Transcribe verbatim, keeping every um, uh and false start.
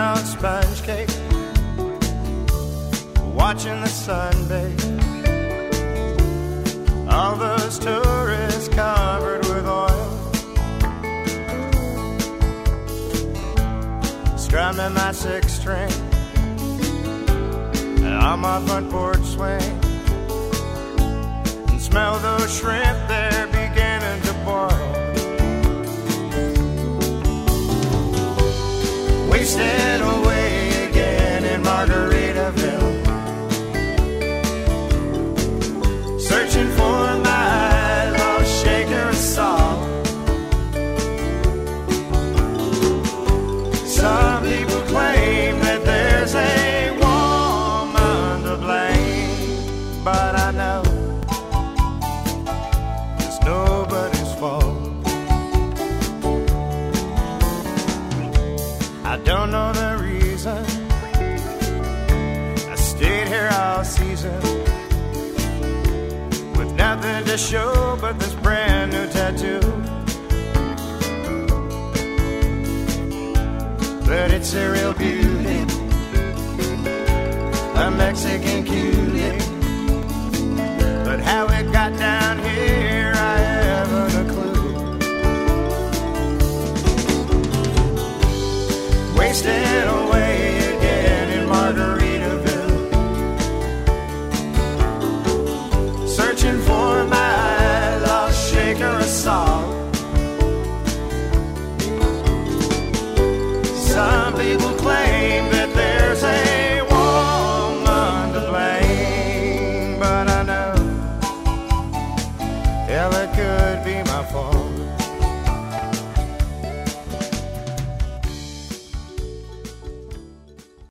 on sponge cake, watching the sun bathe. All those tourists covered with oil, strumming my six string on my front porch swing, and smell those shrimp there beginning to boil. Wasted away again in Margaritaville, searching for my lost shaker of salt. Some people claim that there's a woman to blame, but I know it's nobody's fault. I don't know the reason I stayed here all season, with nothing to show but this brand new tattoo. But it's a real beauty, a Mexican cutie. But how it got down here, I haven't a clue. Wasted away again in Margaritaville, searching for my lost shaker of salt. Some people claim that there's a woman to blame, but I know, hell, it could be my fault.